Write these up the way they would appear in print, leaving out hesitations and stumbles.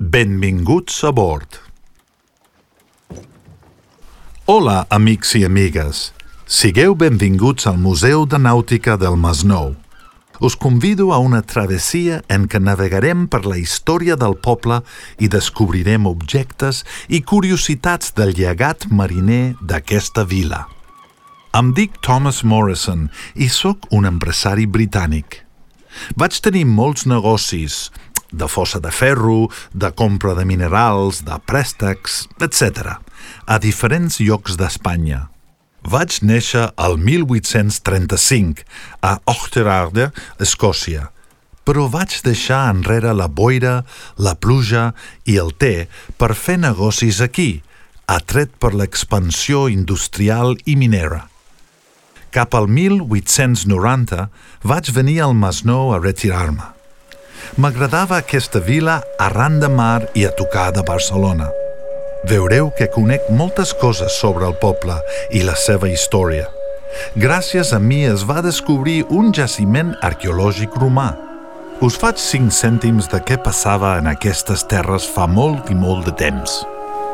Benvinguts a bord. Hola, amics i amigues. Sigueu benvinguts al Museu de Nàutica del Masnou. Us convido a una travessia en què navegarem per la història del poble i descobrirem objectes i curiositats del llegat mariner d'aquesta vila. Em dic Thomas Morrison i sóc un empresari britànic. Vaig tenir molts negocis, de fossa de ferro, de compra de minerals, de préstecs, etc., a diferents llocs d'Espanya. Vaig néixer al 1835 a Oughterarde, Escòcia, però vaig deixar enrere la boira, la pluja i el te per fer negocis aquí, atret per l'expansió industrial i minera. Cap al 1890 vaig venir al Masnou a retirar-me. M'agradava aquesta vila arran de mar i a tocar de Barcelona. Veureu que conec moltes coses sobre el poble i la seva història. Gràcies a mi es va descobrir un jaciment arqueològic romà. Us faig 5 cèntims de què passava en aquestes terres fa molt i molt de temps.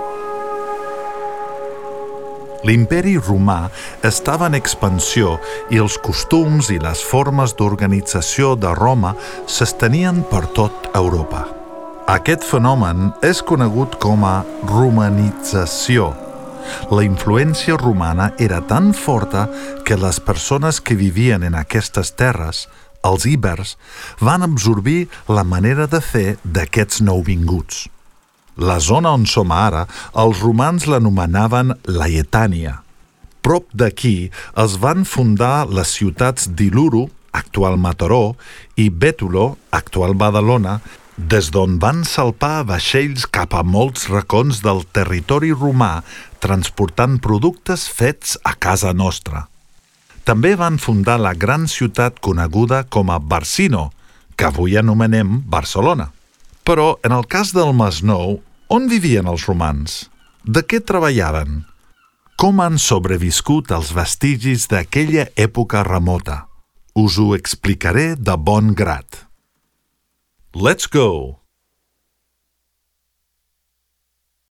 L'imperi romà estava en expansió i els costums i les formes d'organització de Roma s'estenien per tot Europa. Aquest fenomen és conegut com a romanització. La influència romana era tan forta que les persones que vivien en aquestes terres, els íbers, van absorbir la manera de fer d'aquests nouvinguts. La zona on som ara, els romans l'anomenaven Laetània. Prop d'aquí es van fundar les ciutats d'Iluro, actual Mataró, i Bétulo, actual Badalona, des d'on van salpar vaixells cap a molts racons del territori romà, transportant productes fets a casa nostra. També van fundar la gran ciutat coneguda com a Barcino, que avui anomenem Barcelona. Però, en el cas del Masnou, on vivien els romans? De què treballaven? Com han sobreviscut els vestigis d'aquella època remota? Us ho explicaré de bon grat. Let's go!